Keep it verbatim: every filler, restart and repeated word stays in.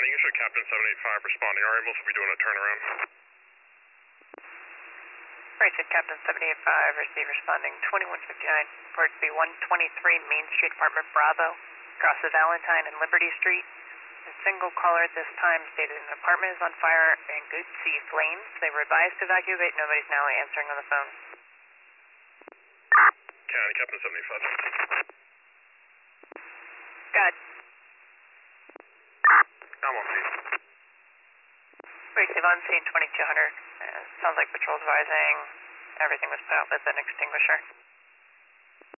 you should Captain seven eight five responding. Our ambulance will be doing a turnaround. Right, so Captain seven eight five, receive responding twenty-one fifty-nine, report to be one twenty-three Main Street, apartment Bravo, across the Valentine and Liberty Street. A single caller at this time stated an apartment is on fire and could see flames. They were advised to evacuate. Nobody's now answering on the phone. County, Captain seven eight five. Got it. I'm on scene. Receive on scene twenty-two hundred. Uh, sounds like patrol's advising everything was put out with an extinguisher.